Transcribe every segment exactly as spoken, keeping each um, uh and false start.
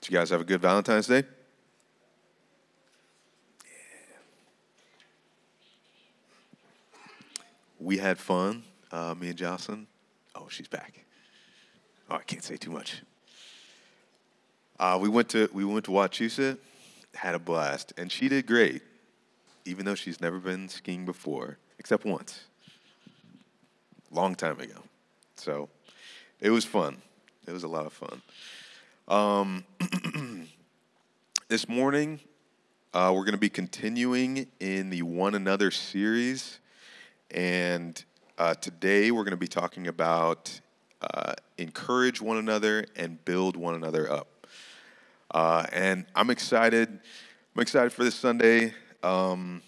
Did you guys have a good Valentine's Day? We had fun, uh, me and Jocelyn. Oh, she's back. Oh, I can't say too much. Uh, we went to we went to Wachusett, had a blast, and she did great, even though she's never been skiing before, except once, long time ago. So it was fun. It was a lot of fun. Um, this morning, uh, we're going to be continuing in the One Another series, and uh, today we're going to be talking about uh, encourage one another and build one another up. Uh, and I'm excited. I'm excited for this Sunday. Um,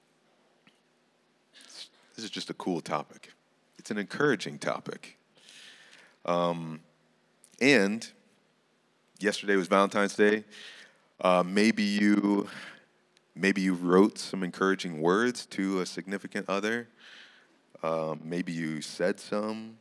this is just a cool topic. It's an encouraging topic. Um, and yesterday was Valentine's Day. Uh, maybe you, maybe you wrote some encouraging words to a significant other. Um, maybe you said some.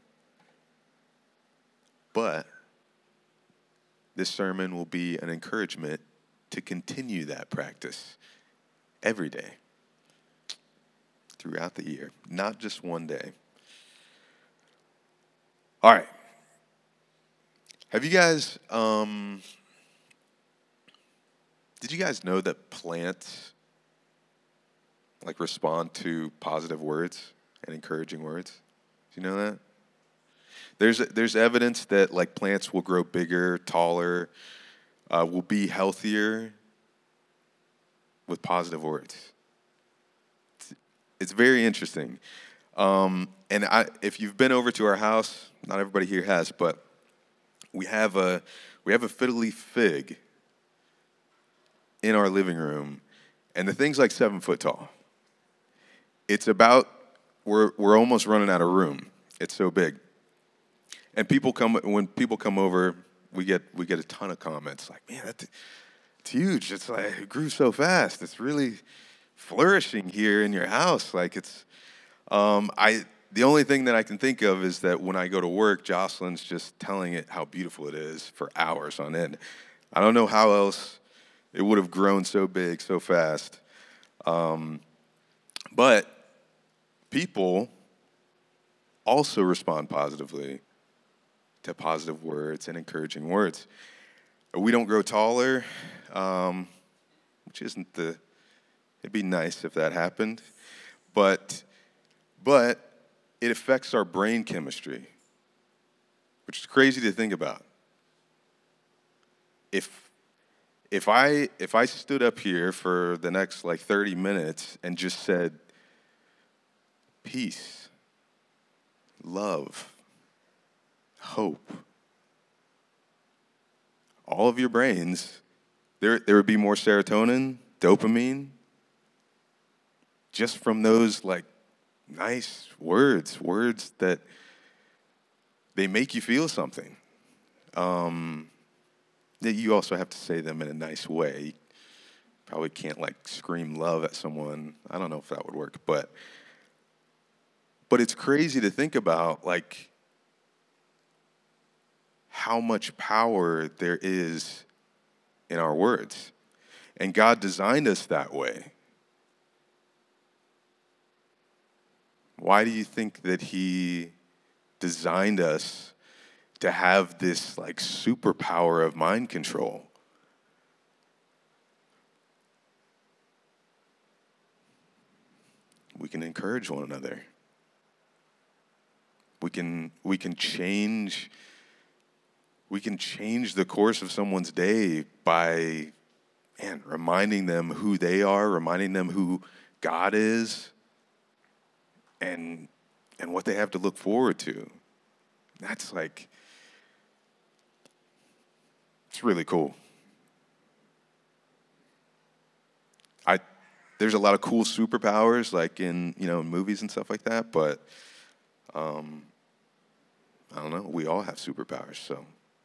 But this sermon will be an encouragement to continue that practice every day, throughout the year, not just one day. All right. Have you guys, um, did you guys know that plants, like, respond to positive words and encouraging words? Do you know that? There's there's evidence that, like, plants will grow bigger, taller, uh, will be healthier with positive words. It's, it's very interesting. Um, and I, if you've been over to our house, not everybody here has, but we have a we have a fiddle leaf fig in our living room, and the thing's like seven foot tall. It's about we're we're almost running out of room. It's so big. And people come when people come over, we get we get a ton of comments like, "Man, that's it's huge. It's like it grew so fast. It's really flourishing here in your house." Like it's, um, I the only thing that I can think of is that when I go to work, Jocelyn's just telling it how beautiful it is for hours on end. I don't know how else it would have grown so big so fast, um, but people also respond positively to positive words and encouraging words. We don't grow taller, um, which isn't the, it'd be nice if that happened, but, but it affects our brain chemistry, which is crazy to think about. If, if I, if I stood up here for the next like thirty minutes and just said, peace, love, hope, all of your brains, there there would be more serotonin, dopamine, just from those like nice words, words that they make you feel something. Um, that you also have to say them in a nice way. You probably can't like scream love at someone. I don't know if that would work, but but it's crazy to think about like how much power there is in our words. And God designed us that way. Why do you think that he designed us to have this like superpower of mind control? We can encourage one another. We can we can change We can change the course of someone's day by, man, reminding them who they are, reminding them who God is, and and what they have to look forward to. That's like, it's really cool. I there's a lot of cool superpowers, like in you know movies and stuff like that, but um, I don't know. We all have superpowers, so.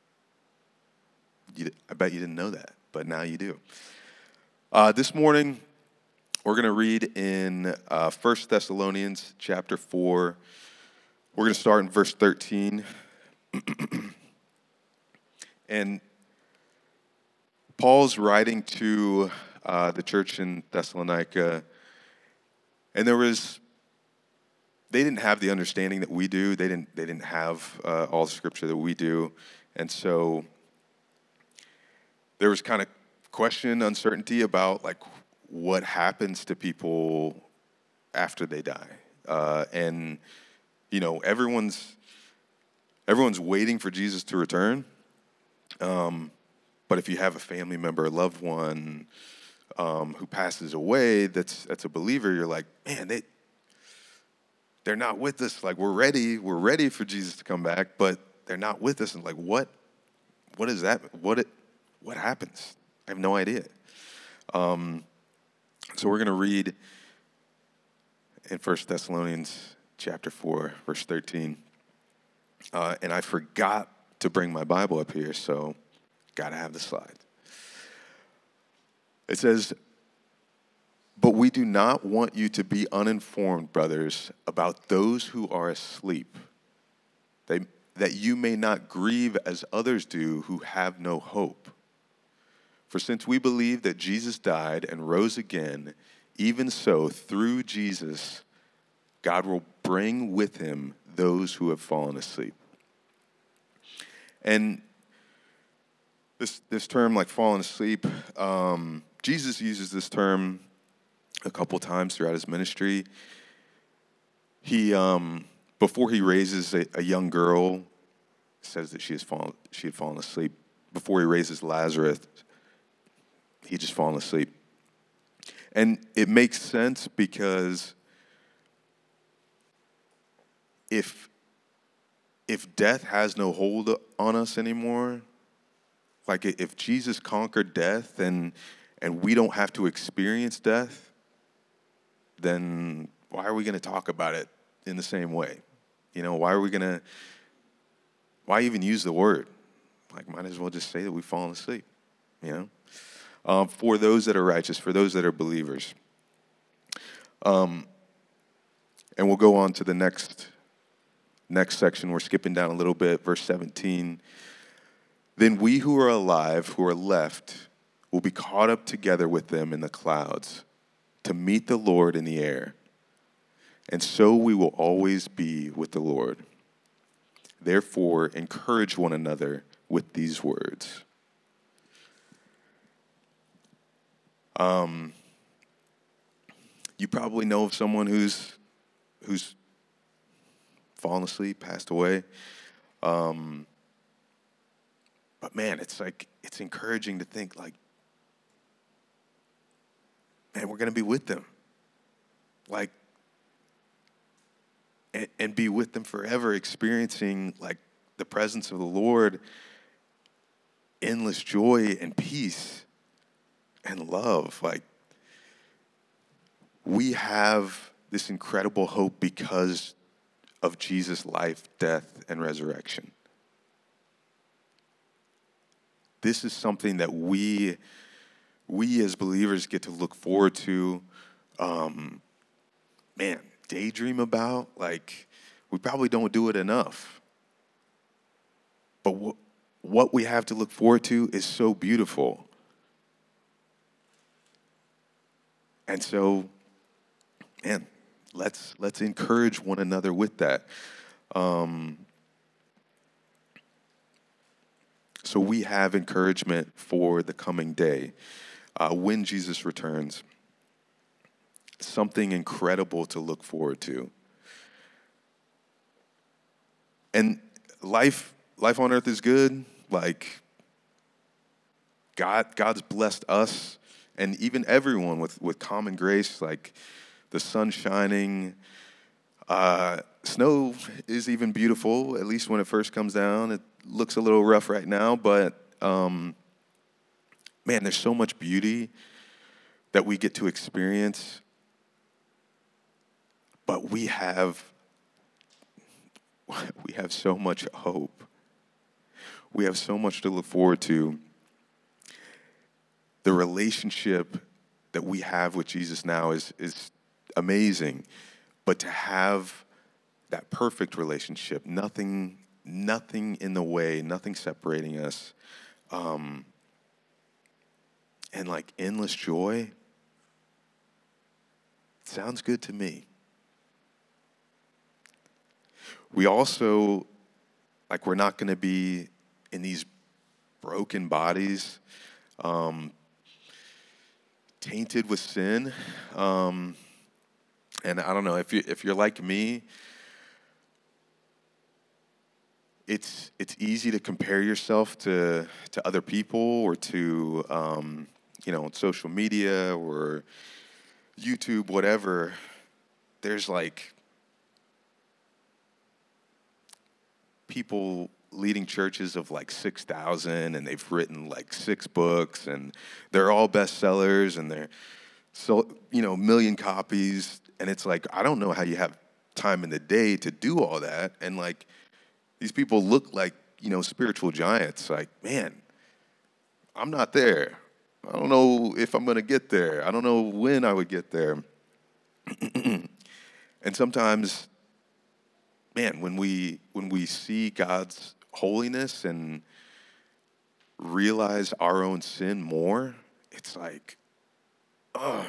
You, I bet you didn't know that, but now you do. Uh, this morning, we're going to read in uh, First Thessalonians chapter four. We're going to start in verse thirteen. And Paul's writing to uh, the church in Thessalonica, and there was, they didn't have the understanding that we do. They didn't, they didn't have uh, all the scripture that we do. And so there was kind of question, uncertainty about like what happens to people after they die. Uh, and, you know, everyone's, everyone's waiting for Jesus to return. Um, but if you have a family member, a loved one um, who passes away, that's that's a believer, you're like, man, they, they're not with us. Like, we're ready. We're ready for Jesus to come back, but they're not with us. And like, what, what is that? What it, what happens? I have no idea. Um, so we're going to read in First Thessalonians chapter four, verse thirteen. Uh, and I forgot to bring my Bible up here, so got to have the slide. It says, "But we do not want you to be uninformed, brothers, about those who are asleep, they, that you may not grieve as others do who have no hope. For since we believe that Jesus died and rose again, even so, through Jesus, God will bring with him those who have fallen asleep." And this this term, like fallen asleep, um, Jesus uses this term a couple times throughout his ministry. He, um, before he raises a, a young girl, says that she has fallen she had fallen asleep. Before he raises Lazarus, he just fallen asleep. And it makes sense because if if death has no hold on us anymore, like if Jesus conquered death and and we don't have to experience death, then why are we going to talk about it in the same way? You know, why are we going to, why even use the word? Like, might as well just say that we've fallen asleep, you know? Um, for those that are righteous, for those that are believers. Um, and we'll go on to the next next section. We're skipping down a little bit, verse seventeen. "Then we who are alive, who are left, will be caught up together with them in the clouds to meet the Lord in the air. And so we will always be with the Lord. Therefore, encourage one another with these words." Um, you probably know of someone who's who's fallen asleep, passed away. Um, but man, it's like it's encouraging to think like, man, we're gonna be with them, like, and, and be with them forever, experiencing like the presence of the Lord, endless joy and peace and love. Like, we have this incredible hope because of Jesus' life, death, and resurrection. This is something that we, we as believers get to look forward to, um, man, daydream about. Like, we probably don't do it enough. But w- what we have to look forward to is so beautiful. And so, man, let's let's encourage one another with that. Um, so we have encouragement for the coming day uh, when Jesus returns. Something incredible to look forward to. And life life on earth is good. Like, God God's blessed us and even everyone with, with common grace, like the sun shining. Uh, snow is even beautiful, at least when it first comes down. It looks a little rough right now, but um, man, there's so much beauty that we get to experience. But we have we have so much hope. We have so much to look forward to. The relationship that we have with Jesus now is is amazing. But to have that perfect relationship, nothing, nothing in the way, nothing separating us, um, and like endless joy, sounds good to me. We also, like, we're not going to be in these broken bodies, um, tainted with sin. Um, and I don't know, if you if you're like me, it's it's easy to compare yourself to to other people or to um, you know, social media or YouTube, whatever. There's like people leading churches of like six thousand, and they've written like six books, and they're all bestsellers, and they're so, you know, million copies. And it's like, I don't know how you have time in the day to do all that. And like, these people look like, you know, spiritual giants. Like, man, I'm not there. I don't know if I'm going to get there. I don't know when I would get there. And sometimes, man, when we when we see God's holiness and realize our own sin more, it's like, ugh.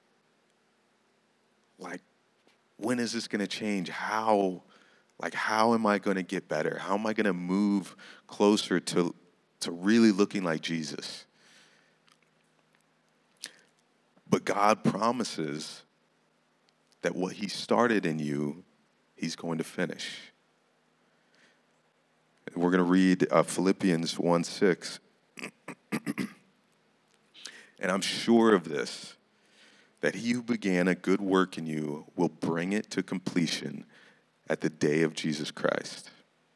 Like, when is this going to change? How, like, how am I going to get better? How am I going to move closer to to really looking like Jesus? But God promises that what he started in you, he's going to finish. We're going to read uh, Philippians one six. And I'm sure of this, that he who began a good work in you will bring it to completion at the day of Jesus Christ.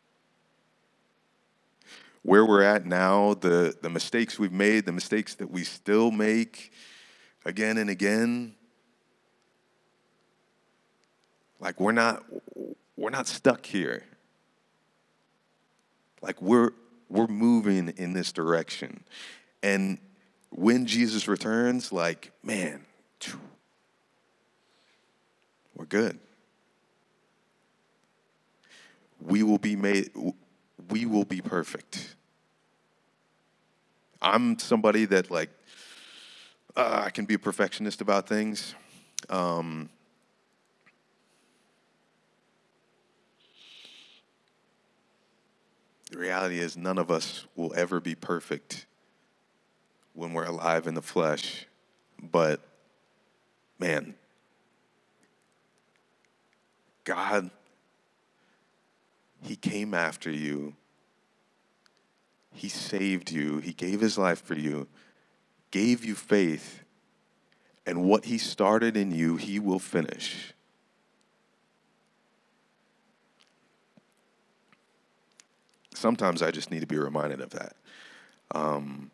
Where we're at now, the, the mistakes we've made, the mistakes that we still make again and again, like we're not we're not stuck here. Like we're we're moving in this direction. And when Jesus returns, like, man, we're good. We will be made, we will be perfect. I'm somebody that, like, uh, I can be a perfectionist about things. Um, the reality is none of us will ever be perfect when we're alive in the flesh. But, man, God, he came after you. He saved you. He gave his life for you, gave you faith, and what he started in you, he will finish. Sometimes I just need to be reminded of that. Um,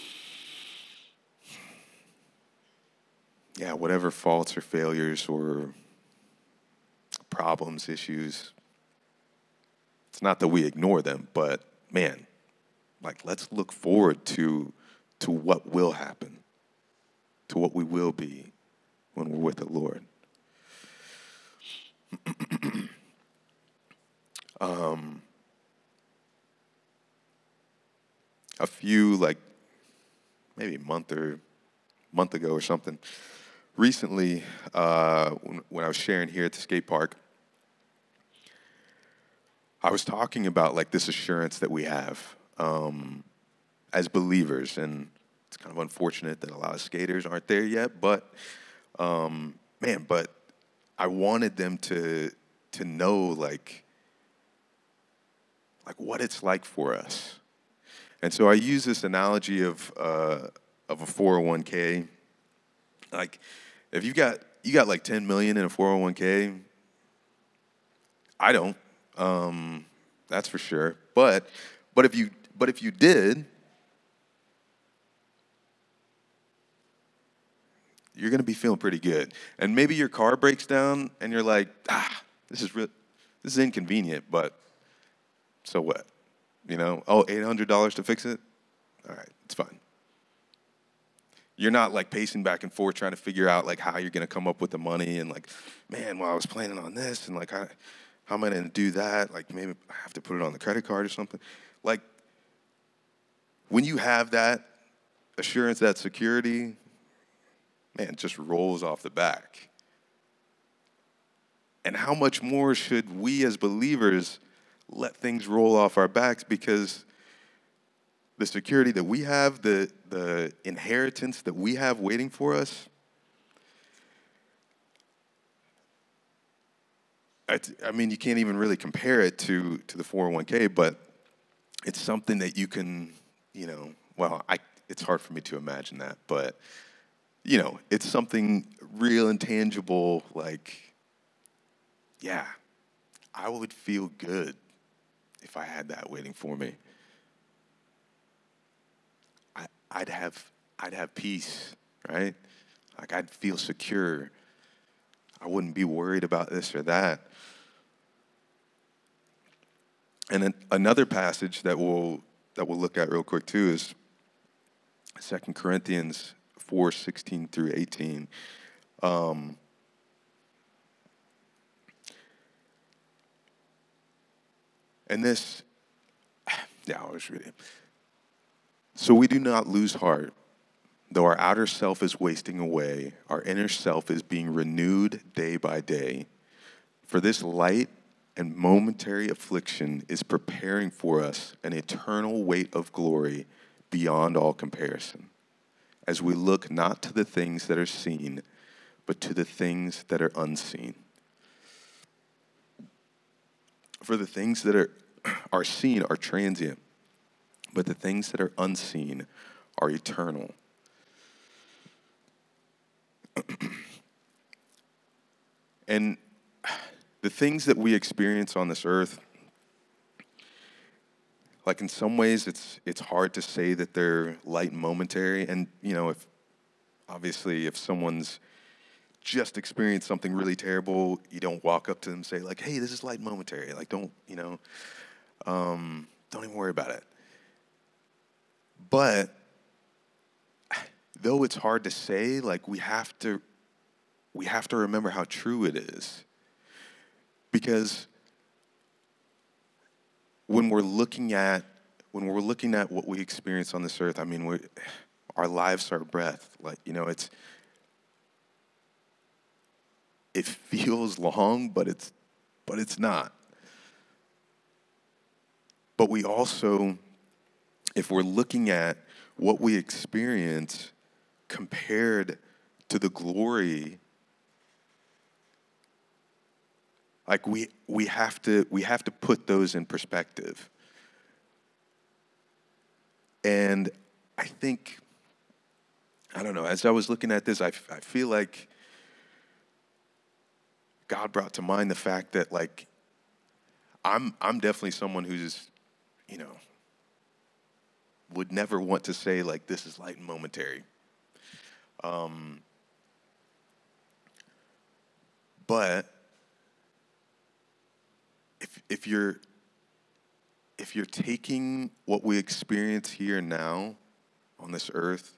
yeah, whatever faults or failures or problems, issues, it's not that we ignore them, but man, like, let's look forward to to what will happen, to what we will be when we're with the Lord. um, a few, like, maybe a month or month ago or something, recently, uh, when, when I was sharing here at the skate park, I was talking about, like, this assurance that we have um, as believers, and it's kind of unfortunate that a lot of skaters aren't there yet, but, um, man, but I wanted them to to know, like, like what it's like for us. And so I use this analogy of uh, of a four oh one k. Like, if you got you got like ten million in a four oh one k, I don't. Um, that's for sure. But but if you but if you did, you're gonna be feeling pretty good. And maybe your car breaks down, and you're like, ah, this is real, this is inconvenient, but so what? You know? Oh, eight hundred dollars to fix it? All right, it's fine. You're not like pacing back and forth trying to figure out like how you're gonna come up with the money and like, man, well, I was planning on this and like, how, how am I gonna do that? Like, maybe I have to put it on the credit card or something. Like, when you have that, assurance, that security, man, just rolls off the back. And how much more should we as believers let things roll off our backs, because the security that we have, the, the inheritance that we have waiting for us, I, I mean, you can't even really compare it to, to the four oh one k, but it's something that you can, you know, well, I, it's hard for me to imagine that, but, you know, it's something real and tangible, like, yeah, I would feel good if I had that waiting for me. I, I'd have, I'd have peace, right? Like, I'd feel secure. I wouldn't be worried about this or that. And then another passage that we'll that we'll look at real quick too is Second Corinthians four sixteen through eighteen. Um, and this, yeah, I'll just read it. So we do not lose heart, though our outer self is wasting away, our inner self is being renewed day by day. For this light and momentary affliction is preparing for us an eternal weight of glory beyond all comparison, as we look not to the things that are seen, but to the things that are unseen. For the things that are, are seen are transient, but the things that are unseen are eternal. And the things that we experience on this earth, like in some ways it's it's hard to say that they're light and momentary. And, you know, if obviously if someone's just experienced something really terrible, you don't walk up to them and say, like, hey, this is light and momentary. Like, don't, you know, um, don't even worry about it. But though it's hard to say, like, we have to we have to remember how true it is. Because when we're looking at when we're looking at what we experience on this earth, I mean, we our lives are breath. Like, you know, it's it feels long, but it's but it's not. But we also, if we're looking at what we experience compared to the glory, like we we have to we have to put those in perspective. And I think, I don't know, as I was looking at this, I, I feel like God brought to mind the fact that, like, I'm I'm definitely someone who's, you know, would never want to say, like, this is light and momentary. Um, but if if you're if you're taking what we experience here now on this earth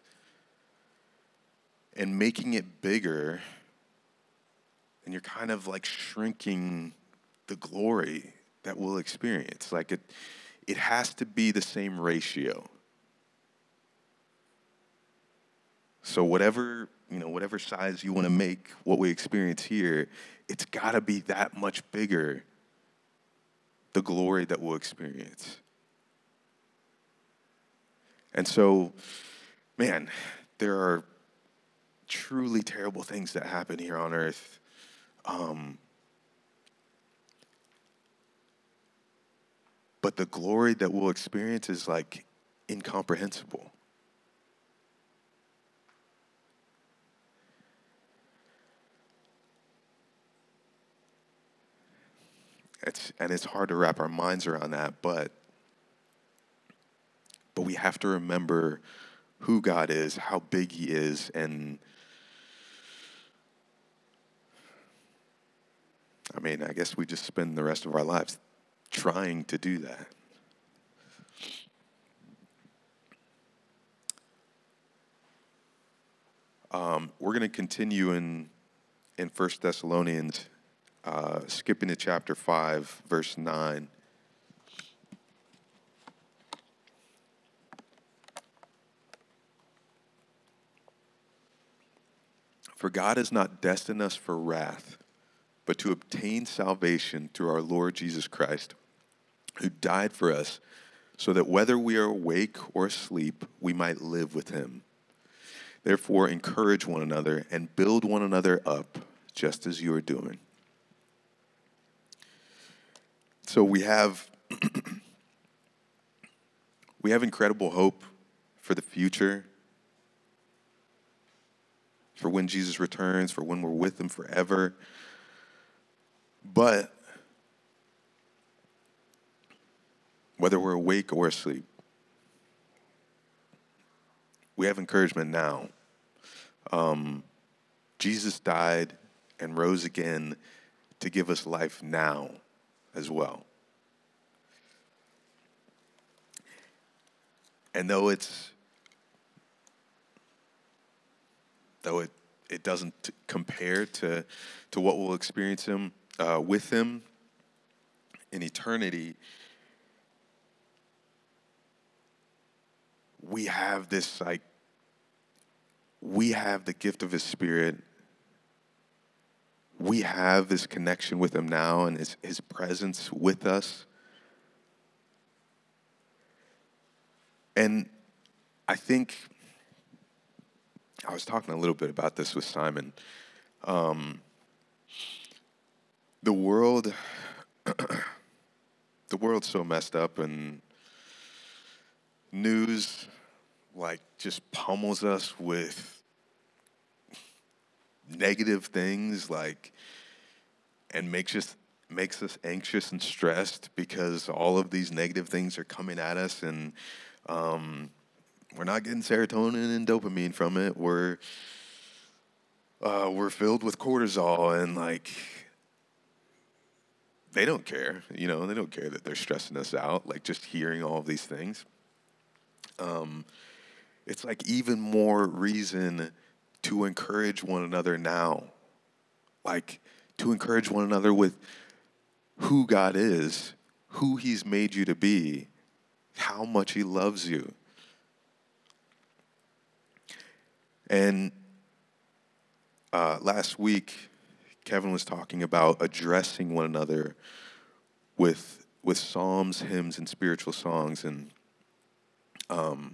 and making it bigger, and you're kind of like shrinking the glory that we'll experience. Like, it it has to be the same ratio. So whatever, you know, whatever size you want to make what we experience here, it's got to be that much bigger, the glory that we'll experience. And so, man, there are truly terrible things that happen here on earth. Um, but the glory that we'll experience is, like, incomprehensible. It's, and it's hard to wrap our minds around that, but but we have to remember who God is, how big He is, and I mean, I guess we just spend the rest of our lives trying to do that. Um, we're going to continue in in First Thessalonians, uh, skipping to chapter five, verse nine. For God has not destined us for wrath, but to obtain salvation through our Lord Jesus Christ, who died for us, so that whether we are awake or asleep, we might live with him. Therefore, encourage one another and build one another up, just as you are doing. So we have we have incredible hope for the future, for when Jesus returns, for when we're with him forever. But whether we're awake or asleep, we have encouragement now. Um, Jesus died and rose again to give us life now as well. And though it's though it, it doesn't compare to to what we'll experience him uh, with him in eternity, we have this like we have the gift of his Spirit. We have this connection with him now and his, his presence with us. And I think I was talking a little bit about this with Simon. Um, the world, the world's so messed up, and news like just pummels us with negative things, like, and makes us makes us anxious and stressed because all of these negative things are coming at us, and um, we're not getting serotonin and dopamine from it. We're uh, we're filled with cortisol, and like they don't care, you know, they don't care that they're stressing us out. Like just hearing all of these things, um, it's like even more reason to encourage one another now, like to encourage one another with who God is, who he's made you to be, how much he loves you. And uh, last week, Kevin was talking about addressing one another with with psalms, hymns, and spiritual songs. And um,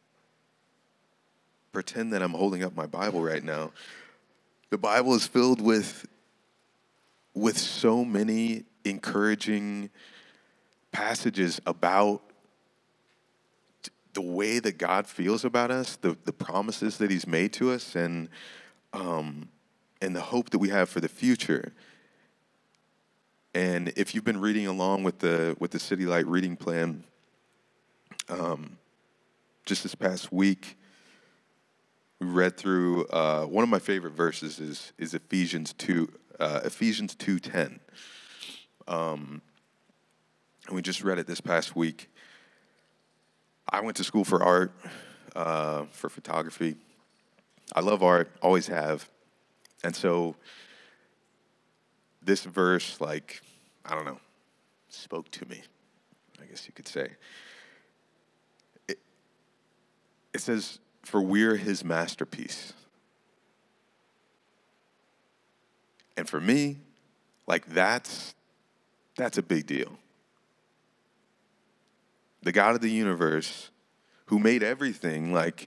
pretend that I'm holding up my Bible right now. The Bible is filled with with so many encouraging passages about the way that God feels about us, the, the promises that he's made to us, and um, and the hope that we have for the future. And if you've been reading along with the with the City Light reading plan, um, just this past week, we read through uh, one of my favorite verses is is Ephesians two uh, Ephesians two ten, um, and we just read it this past week. I went to school for art, uh, for photography. I love art, always have. And so this verse, like, I don't know, spoke to me, I guess you could say. It, it says, for we're his masterpiece. And for me, like, that's that's a big deal. The God of the universe, who made everything, like,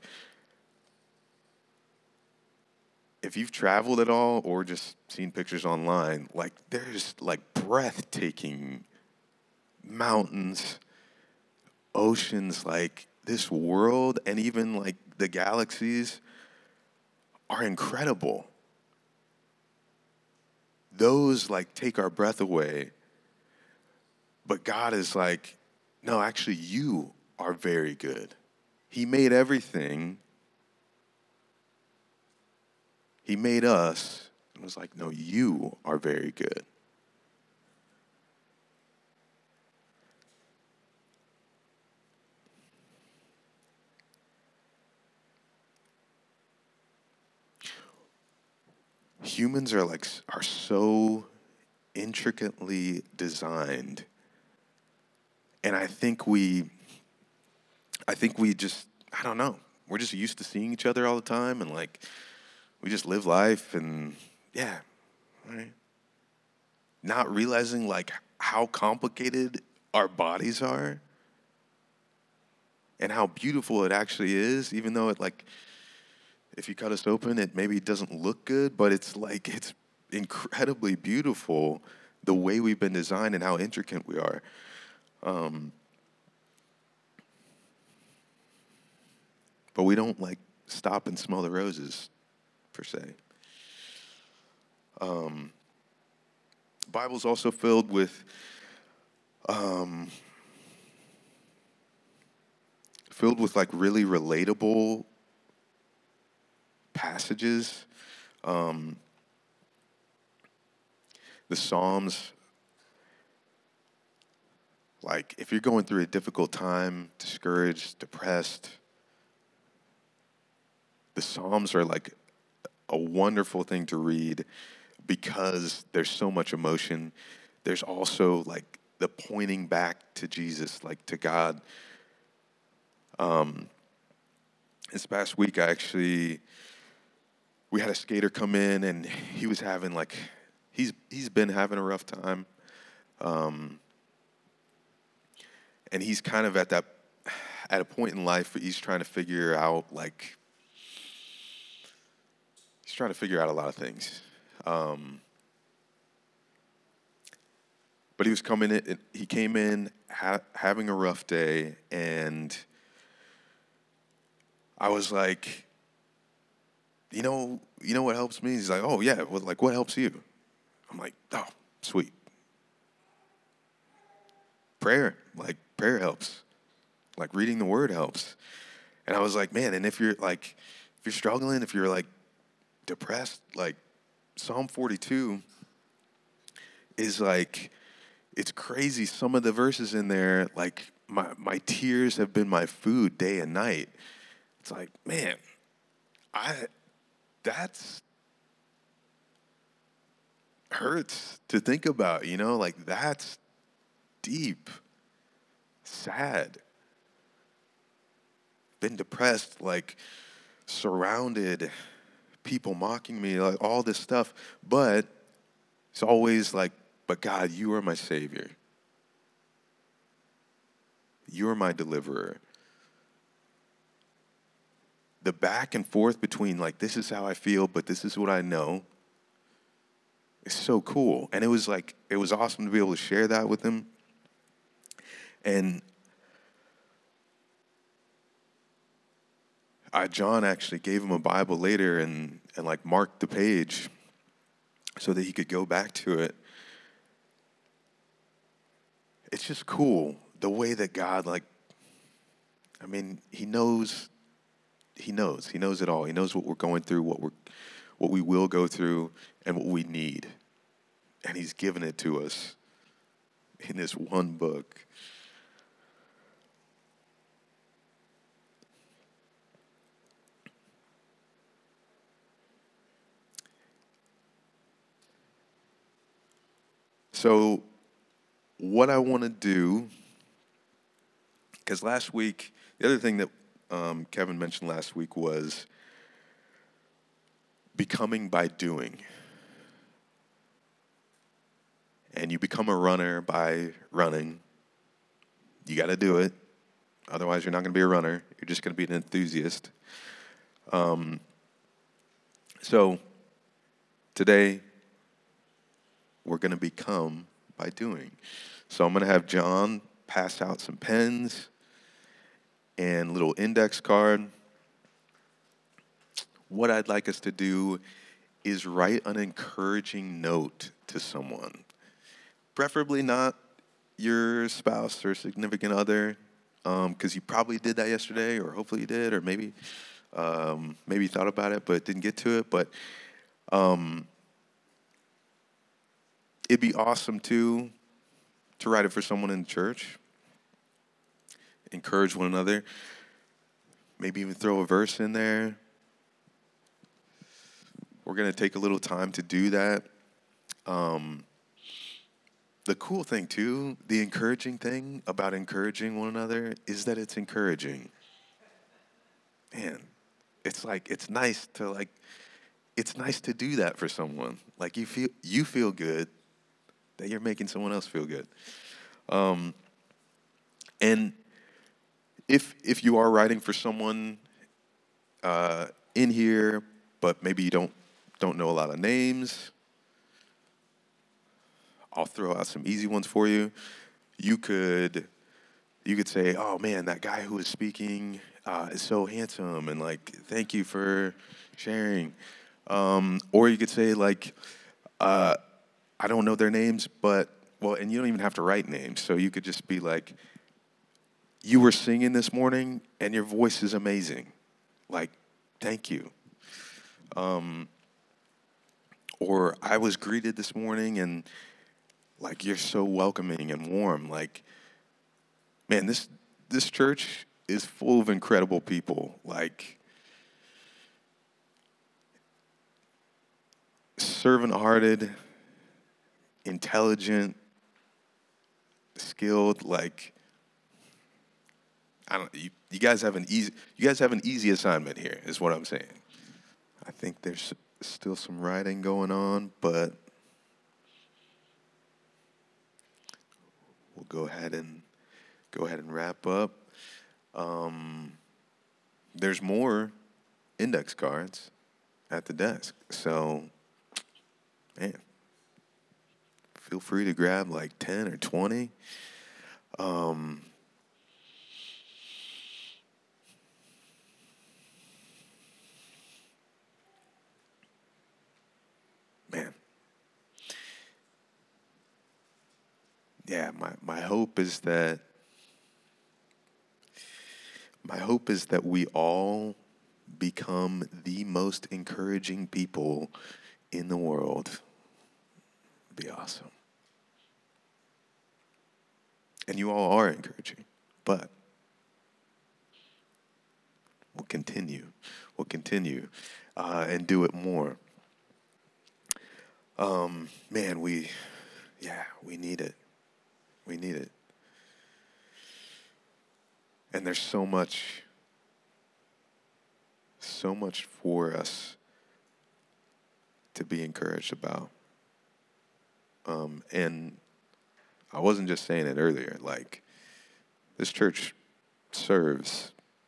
if you've traveled at all or just seen pictures online, like, there's, like, breathtaking mountains, oceans, like, this world and even, like, the galaxies are incredible. Those, like, take our breath away. But God is like, no, actually, you are very good. He made everything. He made us and was like, no, you are very good. Humans are like are so intricately designed. And I think we I think we just I don't know. We're just used to seeing each other all the time, and like we just live life and, yeah, right? Not realizing, like, how complicated our bodies are and how beautiful it actually is, even though it, like, if you cut us open, it maybe doesn't look good, but it's like, it's incredibly beautiful the way we've been designed and how intricate we are. Um, but we don't, like, stop and smell the roses, per se. Um, Bible's also filled with um, filled with like really relatable passages. Um, the Psalms, like if you're going through a difficult time, discouraged, depressed, the Psalms are like a wonderful thing to read because there's so much emotion. There's also like the pointing back to Jesus, like to God. Um, this past week, I actually, we had a skater come in and he was having like, he's he's been having a rough time. Um, and he's kind of at that, at a point in life where he's trying to figure out like, he's trying to figure out a lot of things. Um, but he was coming in, he came in ha- having a rough day, and I was like, you know, you know what helps me? He's like, oh yeah, well, like what helps you? I'm like, oh, sweet. Prayer, like prayer helps. Like reading the word helps. And I was like, man, and if you're like, if you're struggling, if you're like depressed, like Psalm forty-two is like, it's crazy. Some of the verses in there, like my, my tears have been my food day and night. It's like, man, I, that's hurts to think about, you know, like that's deep, sad, been depressed, like surrounded, people mocking me, like all this stuff. But it's always like, but God, you are my Savior. You are my deliverer. The back and forth between like, this is how I feel, but this is what I know, is so cool. And it was like, it was awesome to be able to share that with him. And I, John actually gave him a Bible later and, and like marked the page so that he could go back to it. It's just cool the way that God, like, I mean, he knows, he knows, he knows it all. He knows what we're going through, what we're, what we will go through, and what we need. And he's given it to us in this one book. So what I want to do, because last week, the other thing that um, Kevin mentioned last week was becoming by doing. And you become a runner by running. You got to do it. Otherwise, you're not going to be a runner. You're just going to be an enthusiast. Um, so today, we're going to become by doing. So I'm going to have John pass out some pens and little index card. What I'd like us to do is write an encouraging note to someone. Preferably not your spouse or significant other, because um, you probably did that yesterday, or hopefully you did, or maybe um, maybe you thought about it but didn't get to it. But um, it'd be awesome too to write it for someone in the church. Encourage one another. Maybe even throw a verse in there. We're going to take a little time to do that. Um, the cool thing, too, the encouraging thing about encouraging one another is that it's encouraging. Man, it's like, it's nice to, like, it's nice to do that for someone. Like you feel you feel good that you're making someone else feel good. Um, and if if you are writing for someone uh, in here, but maybe you don't don't know a lot of names, I'll throw out some easy ones for you. You could you could say, "Oh man, that guy who was speaking uh, is so handsome," and like, "Thank you for sharing." Um, or you could say like, uh, "I don't know their names, but well," and you don't even have to write names. So you could just be like, "You were singing this morning, and your voice is amazing. Like, thank you." Um, or I was greeted this morning, and like you're so welcoming and warm. Like, man, this this church is full of incredible people. Like, servant-hearted, intelligent, skilled. Like, I don't. You, you guys have an easy. You guys have an easy assignment here. Is what I'm saying. I think there's still some writing going on, but we'll go ahead and go ahead and wrap up. Um, there's more index cards at the desk, so man, feel free to grab like ten or twenty. Um, man, yeah, my, my hope is that my hope is that we all become the most encouraging people in the world. It'd be awesome. And you all are encouraging, but we'll continue. We'll continue uh, and do it more. Um, man, we, yeah, we need it. We need it. And there's so much, so much for us to be encouraged about. Um, and I wasn't just saying it earlier. Like, this church serves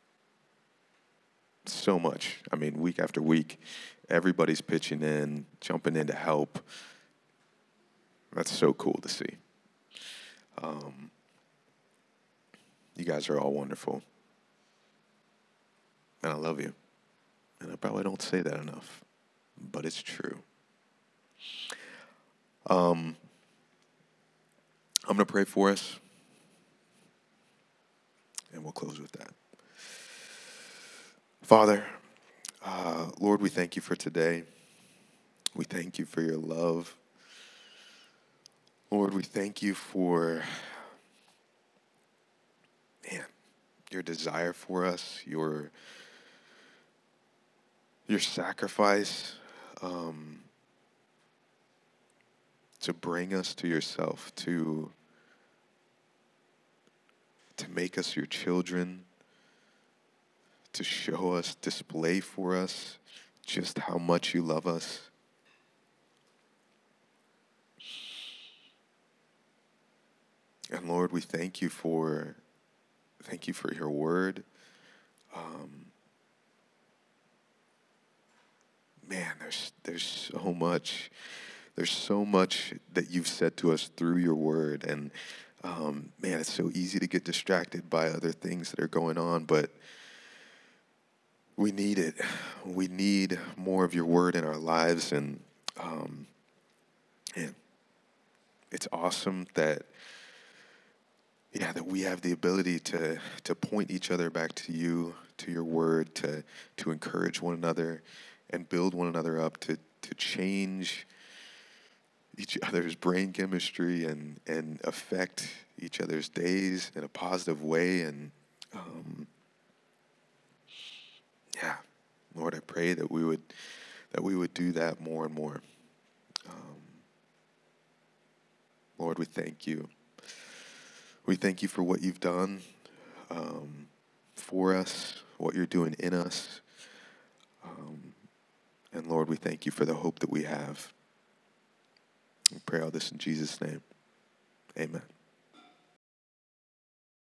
so much. I mean, week after week, everybody's pitching in, jumping in to help. That's so cool to see. Um, you guys are all wonderful. And I love you. And I probably don't say that enough, but it's true. Um, I'm going to pray for us, and we'll close with that. Father, uh, Lord, we thank you for today. We thank you for your love. Lord, we thank you for, man, your desire for us, your your sacrifice um, to bring us to yourself, to to make us your children, to show us, display for us just how much you love us. And Lord, we thank you for thank you for your word. Um, man, there's there's so much, there's so much that you've said to us through your word, and um, man, it's so easy to get distracted by other things that are going on, but we need it. We need more of your word in our lives, and um, man, it's awesome that yeah that we have the ability to to point each other back to you, to your word, to to encourage one another and build one another up, to to change each other's brain chemistry and and affect each other's days in a positive way. And um, yeah, Lord, I pray that we would that we would do that more and more. Um, Lord, we thank you. We thank you for what you've done um, for us, what you're doing in us. Um, And Lord, we thank you for the hope that we have. We pray all this in Jesus' name. Amen.